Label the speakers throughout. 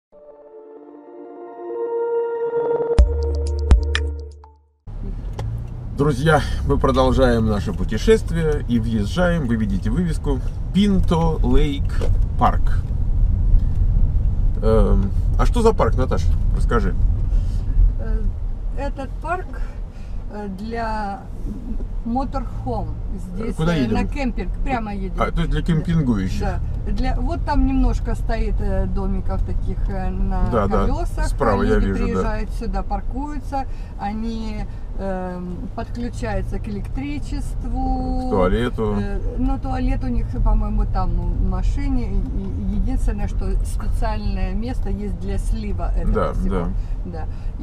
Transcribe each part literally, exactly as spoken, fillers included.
Speaker 1: Друзья, мы продолжаем наше путешествие и въезжаем, вы видите вывеску, Pinto Lake Park. Эм, а что за парк, Наташа? Расскажи.
Speaker 2: Этот парк для моторхом. Здесь
Speaker 1: Куда едем?
Speaker 2: На кемпинг прямо едем.
Speaker 1: А, то есть для кемпингующих?
Speaker 2: Да. Для, вот там немножко стоит домиков таких на
Speaker 1: да,
Speaker 2: колесах.
Speaker 1: Да. Справа
Speaker 2: Люди
Speaker 1: я вижу,
Speaker 2: приезжают
Speaker 1: да.
Speaker 2: сюда, паркуются. Они э, подключаются к электричеству.
Speaker 1: К туалету.
Speaker 2: Э, но туалет у них, по-моему, там в машине. И единственное, что специальное место есть для слива этого
Speaker 1: да,
Speaker 2: всего.
Speaker 1: Да.
Speaker 2: Да.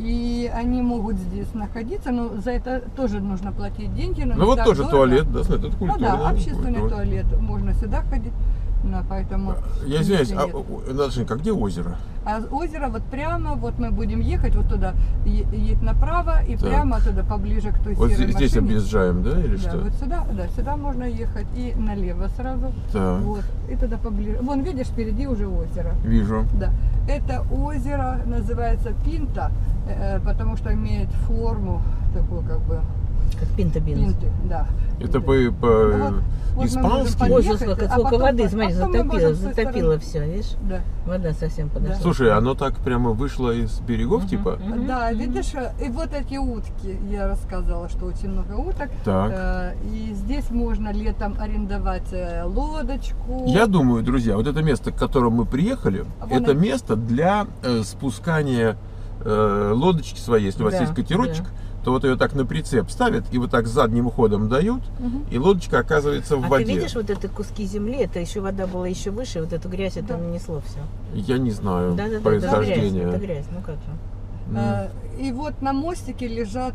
Speaker 2: И они могут здесь находиться, но за это тоже нужно платить деньги. Но
Speaker 1: ну вот тоже
Speaker 2: дорого.
Speaker 1: Туалет, да, смотри, это культурный.
Speaker 2: Ну да, общественный
Speaker 1: культура.
Speaker 2: Туалет, можно сюда ходить, но поэтому...
Speaker 1: Я извиняюсь, а, Наташенька, а где озеро?
Speaker 2: А озеро вот прямо, вот мы будем ехать вот туда, едет направо и так. Прямо туда, поближе к той
Speaker 1: вот
Speaker 2: серой
Speaker 1: здесь
Speaker 2: машине.
Speaker 1: объезжаем, да, или
Speaker 2: да,
Speaker 1: что?
Speaker 2: Вот сюда, да, сюда можно ехать и налево сразу.
Speaker 1: Так.
Speaker 2: Вот, и туда поближе. Вон, видишь, впереди уже озеро.
Speaker 1: Вижу.
Speaker 2: Да. Это озеро называется Пинта, э, потому что имеет форму такую как бы...
Speaker 3: Как пинта-бинс.
Speaker 2: Пинты, да.
Speaker 1: Это по, по
Speaker 2: вот, вот
Speaker 1: испански?
Speaker 3: Ой, сколько,
Speaker 2: а
Speaker 3: сколько
Speaker 2: потом,
Speaker 3: воды, смотри, затопило, затопило
Speaker 2: стороны.
Speaker 3: все, видишь?
Speaker 2: Да.
Speaker 3: Вода совсем подошла.
Speaker 1: Слушай, оно так прямо вышло из берегов, uh-huh, типа?
Speaker 2: Uh-huh, да, uh-huh. Видишь, и вот эти утки, я рассказывала, что очень много уток.
Speaker 1: Так.
Speaker 2: Э, и здесь можно летом арендовать лодочку.
Speaker 1: Я думаю, друзья, вот это место, к которому мы приехали, а это он... место для э, спускания э, лодочки своей, если у вас да, есть катерочек. Да. То вот ее так на прицеп ставят и вот так задним ходом дают, угу. И лодочка оказывается в
Speaker 3: а
Speaker 1: воде.
Speaker 3: Ты видишь вот эти куски земли, это еще вода была еще выше, вот эту грязь это да. нанесло все.
Speaker 1: Я не знаю
Speaker 3: да, да,
Speaker 1: происхождения.
Speaker 3: Да, это грязь, ну как же.
Speaker 2: Mm. И вот на мостике лежат,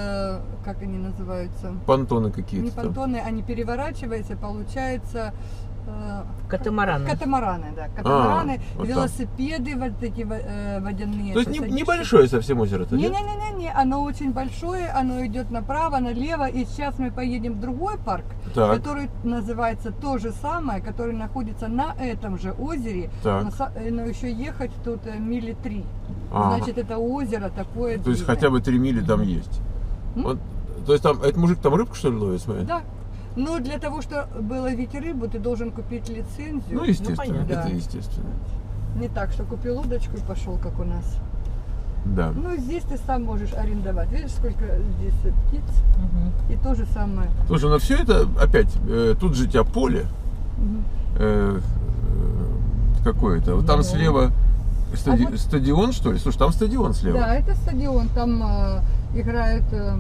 Speaker 2: как они называются?
Speaker 1: Понтоны какие-то.
Speaker 2: Не понтоны, они переворачиваются, получается...
Speaker 3: Катамараны.
Speaker 2: Катамараны, да. Катамараны,
Speaker 1: а, вот
Speaker 2: велосипеды, вот эти э, водяные.
Speaker 1: То есть не, небольшое совсем озеро-то,
Speaker 2: нет? Не-не-не, оно очень большое, оно идет направо, налево. И сейчас мы поедем в другой парк, так. который называется то же самое, который находится на этом же озере. Но, но еще ехать тут мили три. А. Значит, это озеро такое.
Speaker 1: То есть хотя бы три мили там есть. Вот, то есть там, этот мужик там рыбку что ли ловит, смотри?
Speaker 2: Да. Но для того, чтобы ловить рыбу, ты должен купить лицензию.
Speaker 1: Ну, естественно,
Speaker 2: ну,
Speaker 1: это
Speaker 2: да.
Speaker 1: естественно.
Speaker 2: Не так, что купил удочку и пошел, как у нас.
Speaker 1: Да.
Speaker 2: Ну, здесь ты сам можешь арендовать. Видишь, сколько здесь птиц? Угу. И то же самое.
Speaker 1: Слушай, ну все это опять, э, тут же у тебя поле. Угу. Э, э, какое-то. Вот там ну, слева стади... а вот... стадион, что ли? Слушай, там стадион слева.
Speaker 2: Да, это стадион. Там э, играют... Э,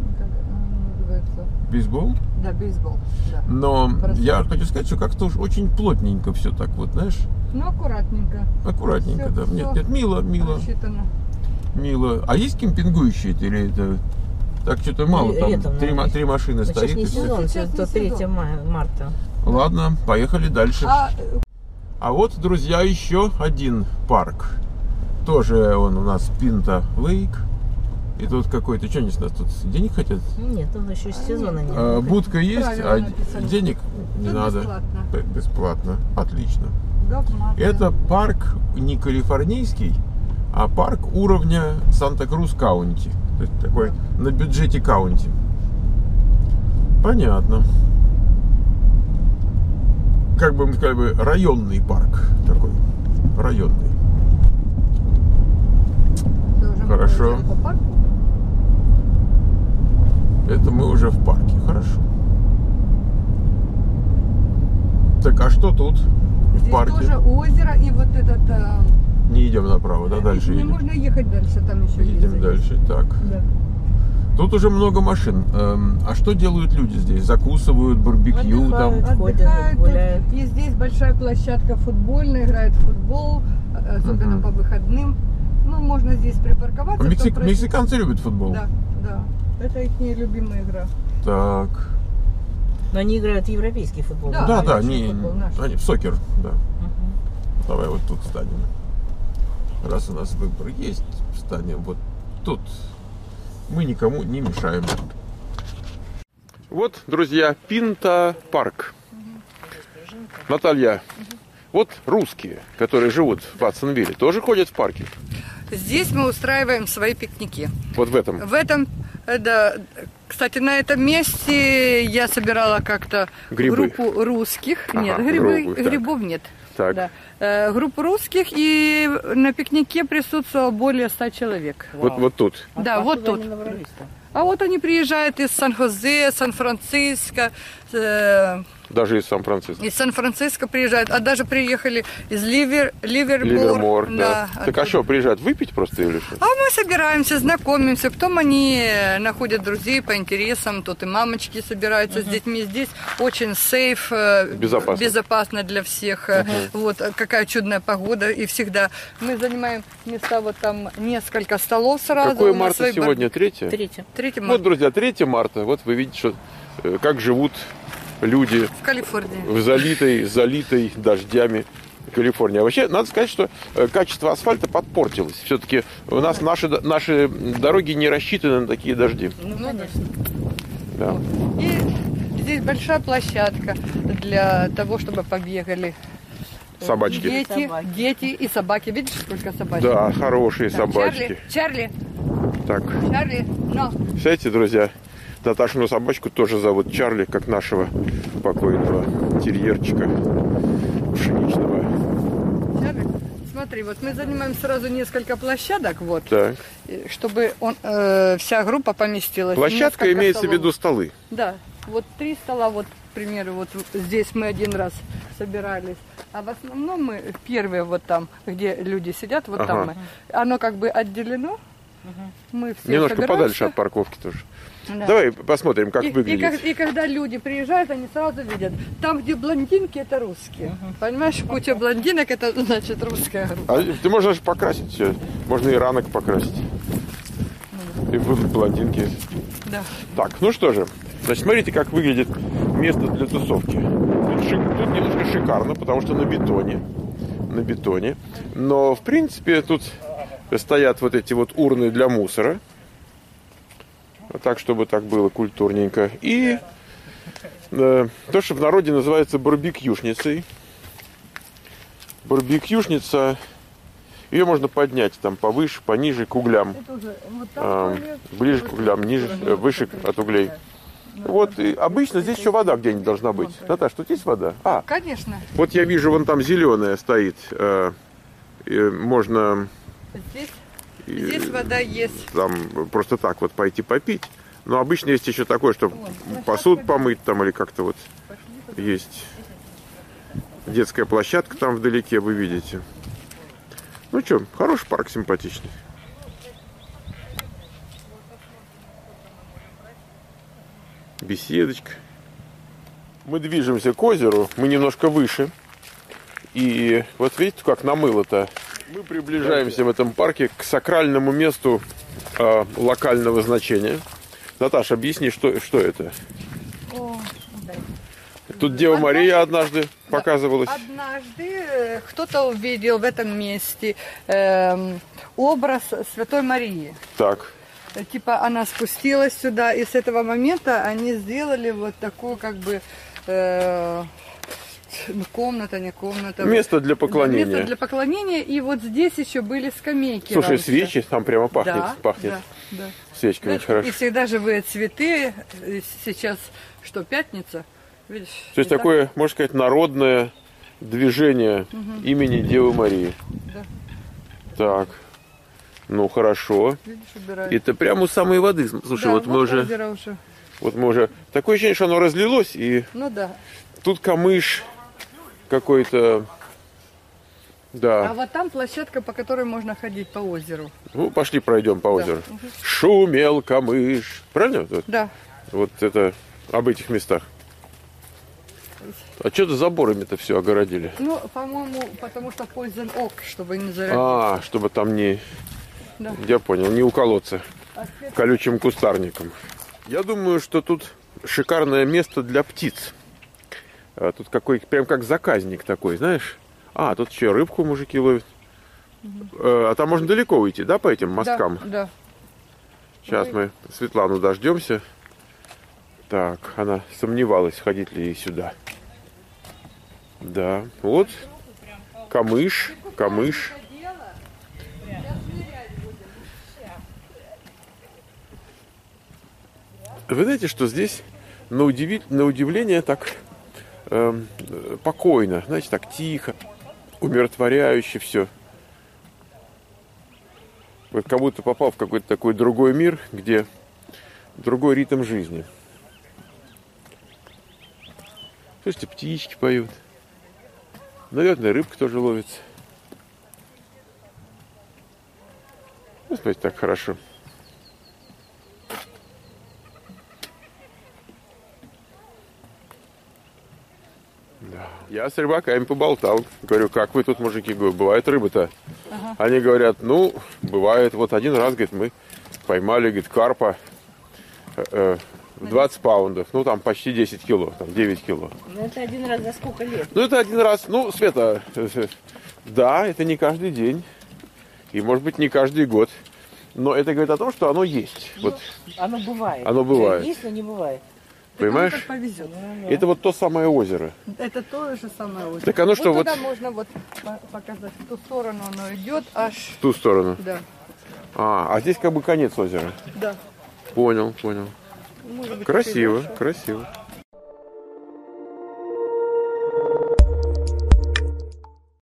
Speaker 1: Бейсбол?
Speaker 2: Да, бейсбол. Да.
Speaker 1: Но Бросок. Я хочу сказать, что как-то уж очень плотненько все так вот, знаешь?
Speaker 2: Ну, аккуратненько.
Speaker 1: Аккуратненько,
Speaker 2: все,
Speaker 1: да. Нет, нет, мило, мило.
Speaker 2: Рассчитано.
Speaker 1: Мило. А есть кемпингующие или это так что-то мало? Там Летом, три, три машины
Speaker 3: но
Speaker 1: стоит.
Speaker 3: Сейчас не сезон, сейчас до третьего марта.
Speaker 1: Ладно, поехали дальше.
Speaker 2: А...
Speaker 1: а вот, друзья, еще один парк. Тоже он у нас Pinto Lake. И тут какой-то, что они с нас тут денег хотят?
Speaker 3: Нет, тут еще сезона нет.
Speaker 1: А, будка есть,
Speaker 2: правильно
Speaker 1: а
Speaker 2: написано.
Speaker 1: Денег не
Speaker 2: тут
Speaker 1: надо.
Speaker 2: Бесплатно.
Speaker 1: Бесплатно. Отлично.
Speaker 2: Догматно.
Speaker 1: Это парк не калифорнийский, а парк уровня Санта-Крус Каунти. То есть такой на бюджете каунти. Понятно. Как бы мы сказали, районный парк такой. Районный. Хорошо. Это мы уже в парке. Хорошо. Так, а что тут в
Speaker 2: Здесь
Speaker 1: парке?
Speaker 2: тоже озеро и вот этот... А...
Speaker 1: Не идем направо, да? Дальше
Speaker 2: не
Speaker 1: едем.
Speaker 2: Можно ехать дальше, там еще
Speaker 1: едем
Speaker 2: есть.
Speaker 1: дальше, так.
Speaker 2: Да.
Speaker 1: Тут уже много машин. Эм, а что делают люди здесь? Закусывают, барбекю
Speaker 3: отдыхают,
Speaker 1: там?
Speaker 3: Ходят,
Speaker 2: отдыхают.
Speaker 3: гуляют.
Speaker 2: И здесь большая площадка футбольная, играют в футбол, особенно uh-huh. по выходным. Ну, можно здесь припарковаться.
Speaker 1: Мексик... Мексиканцы любят футбол?
Speaker 2: Да, да. Это их любимая игра.
Speaker 1: Так.
Speaker 3: Но они играют в европейский футбол.
Speaker 1: Да, да, да они, они в сокер, да. Uh-huh. Давай вот тут встанем. Раз у нас выбор есть, встанем вот тут. Мы никому не мешаем. Вот, друзья, Pinto парк. Uh-huh. Наталья, uh-huh. Вот русские, которые живут в Ватсонвилле, тоже ходят в парки?
Speaker 2: Здесь мы устраиваем свои пикники.
Speaker 1: Вот в этом?
Speaker 2: В этом, да. Кстати, на этом месте я собирала как-то группу русских. Ага, нет, грибы, группу, грибов нет.
Speaker 1: Так.
Speaker 2: Да. Э, группу русских, и на пикнике присутствовало более ста человек.
Speaker 1: Вот, вот тут?
Speaker 3: А
Speaker 2: да, вот тут. А вот они приезжают из Сан-Хозе, Сан-Франциско. Э,
Speaker 1: Даже из Сан-Франциско.
Speaker 2: Из Сан-Франциско приезжают, а даже приехали из Ливер, Ливермор.
Speaker 1: Ливермор, да.
Speaker 2: да.
Speaker 1: Так а что, приезжают выпить просто или что?
Speaker 2: А мы собираемся, знакомимся, потом они находят друзей по интересам, тут и мамочки собираются uh-huh. с детьми. Здесь очень сейф,
Speaker 1: безопасно,
Speaker 2: безопасно для всех. Uh-huh. Вот какая чудная погода, и всегда мы занимаем места, вот там несколько столов сразу.
Speaker 1: Какое марта сегодня? Третье?
Speaker 3: Третье.
Speaker 2: Третье марта.
Speaker 1: Вот, друзья, третье марта, вот вы видите, что, как живут люди
Speaker 2: в Калифорнии,
Speaker 1: в залитой, залитой дождями Калифорнии. А вообще, надо сказать, что качество асфальта подпортилось. Все-таки у нас наши, наши дороги не рассчитаны на такие дожди.
Speaker 2: Ну, конечно.
Speaker 1: Да.
Speaker 2: И здесь большая площадка для того, чтобы побегали
Speaker 1: собачки.
Speaker 2: Дети,
Speaker 3: собаки.
Speaker 2: дети и собаки. Видишь, сколько собачек?
Speaker 1: Да, хорошие
Speaker 2: да.
Speaker 1: собачки.
Speaker 2: Чарли, Чарли.
Speaker 1: Так.
Speaker 2: Чарли, но.
Speaker 1: Представляете, друзья, Наташину собачку тоже зовут Чарли, как нашего покойного терьерчика пшеничного.
Speaker 2: Чарли, смотри, вот мы занимаем сразу несколько площадок, вот,
Speaker 1: так.
Speaker 2: чтобы он, э, вся группа поместилась.
Speaker 1: Площадка имеется столов. В виду столы.
Speaker 2: Да, вот три стола, вот, к примеру, вот здесь мы один раз собирались. А в основном мы первые вот там, где люди сидят, вот ага. там мы. Оно как бы отделено. Мы все
Speaker 1: немножко
Speaker 2: собираемся.
Speaker 1: Подальше от парковки тоже.
Speaker 2: Да.
Speaker 1: Давай посмотрим, как
Speaker 2: и,
Speaker 1: выглядит.
Speaker 2: И, и когда люди приезжают, они сразу видят. Там, где блондинки, это русские. Uh-huh. Понимаешь, куча блондинок, это значит русская группа.
Speaker 1: А ты можешь покрасить все. Можно и ранок покрасить. Uh-huh. И будут блондинки.
Speaker 2: Да.
Speaker 1: Так, ну что же. Значит, смотрите, как выглядит место для тусовки. Тут, шик, тут немножко шикарно, потому что на бетоне. На бетоне. Но, в принципе, тут стоят вот эти вот урны для мусора. Так, чтобы так было культурненько. И э, то, что в народе называется барбекюшницей. Барбекюшница, ее можно поднять там повыше, пониже, к углям. Э, ближе к углям, ниже, э, выше от углей. Вот, и обычно здесь еще вода где-нибудь должна быть. Наташ, тут есть вода? А,
Speaker 2: конечно.
Speaker 1: Вот я вижу, вон там зеленая стоит. Э, э, можно...
Speaker 2: Здесь? Здесь и вода есть.
Speaker 1: Там просто так вот пойти попить. Но обычно есть еще такое, что вот, посуду помыть там или как-то вот пошли, есть. Детская площадка там вдалеке, вы видите. Ну что, хороший парк, симпатичный. Беседочка. Мы движемся к озеру, мы немножко выше. И вот видите, как намыло-то. Мы приближаемся в этом парке к сакральному месту э, локального значения. Наташа, объясни, что, что это?
Speaker 2: О, да.
Speaker 1: Тут Дева однажды, Мария однажды да, показывалась.
Speaker 2: Однажды кто-то увидел в этом месте э, образ Святой Марии.
Speaker 1: Так.
Speaker 2: Типа она спустилась сюда, и с этого момента они сделали вот такую как бы... Э, Ну, комната, не комната.
Speaker 1: Место для поклонения.
Speaker 2: Место для поклонения. И вот здесь еще были скамейки.
Speaker 1: Слушай,
Speaker 2: раньше.
Speaker 1: свечи, там прямо пахнет.
Speaker 2: Да,
Speaker 1: пахнет.
Speaker 2: Да, да.
Speaker 1: Свечками,
Speaker 2: да,
Speaker 1: очень хорошо.
Speaker 2: И всегда живые цветы. Сейчас что, пятница? Видишь,
Speaker 1: то есть такое, так? можно сказать, народное движение угу. имени Девы Марии.
Speaker 2: Да.
Speaker 1: Так. Ну, хорошо.
Speaker 2: Видишь,
Speaker 1: это прямо у самой воды. Слушай,
Speaker 2: да,
Speaker 1: вот, вот мы уже,
Speaker 2: уже...
Speaker 1: Вот мы уже... Такое ощущение, что оно разлилось. И
Speaker 2: ну да.
Speaker 1: Тут камыш какой-то... Да.
Speaker 2: А вот там площадка, по которой можно ходить по озеру.
Speaker 1: Ну, пошли пройдем по озеру.
Speaker 2: Да. Угу.
Speaker 1: Шумел камыш. Правильно?
Speaker 2: Да.
Speaker 1: Вот это об этих местах. А что-то заборами-то все огородили?
Speaker 2: Ну, по-моему, потому что poison oak, чтобы не зарядить.
Speaker 1: А, чтобы там не...
Speaker 2: Да.
Speaker 1: Я понял, не уколоться колючим кустарником. Я думаю, что тут шикарное место для птиц. Тут какой, прям как заказник такой, знаешь? А, тут еще рыбку мужики ловят. Угу. А там можно далеко уйти, да, по этим мосткам?
Speaker 2: Да, да.
Speaker 1: Сейчас мы Светлану дождемся. Так, она сомневалась, ходить ли ей сюда. Да, вот. камыш, камыш. Вы знаете, что здесь на, удиви... на удивление так э, покойно, знаете, так тихо, умиротворяюще все. Вот как будто попал в какой-то такой другой мир, где другой ритм жизни. Слушайте, птички поют. Наверное, рыбка тоже ловится. Ну, смотрите, так хорошо. Да. Я с рыбаками поболтал. Говорю, как вы тут, мужики? Говорю, бывает рыба-то? Ага. Они говорят, ну, бывает. Вот один раз, говорит, мы поймали, говорит, карпа. Э, двадцать паундов, ну там почти десять кило, там девять кило.
Speaker 3: Ну это один раз за сколько лет?
Speaker 1: Ну это один раз, ну, Света, да, это не каждый день. И может быть не каждый год. Но это говорит о том, что оно есть.
Speaker 3: Ну,
Speaker 1: вот.
Speaker 3: Оно бывает.
Speaker 1: Оно бывает.
Speaker 3: Есть, но не бывает.
Speaker 1: Понимаешь?
Speaker 2: Так повезет.
Speaker 1: Ну, это вот то самое озеро.
Speaker 2: Это то же самое озеро.
Speaker 1: Так оно
Speaker 2: вот
Speaker 1: что
Speaker 2: туда
Speaker 1: вот...
Speaker 2: можно вот показать, в ту сторону оно идет аж...
Speaker 1: В ту сторону?
Speaker 2: Да.
Speaker 1: А, а здесь как бы конец озера.
Speaker 2: Да.
Speaker 1: Понял, понял. Красиво, красиво.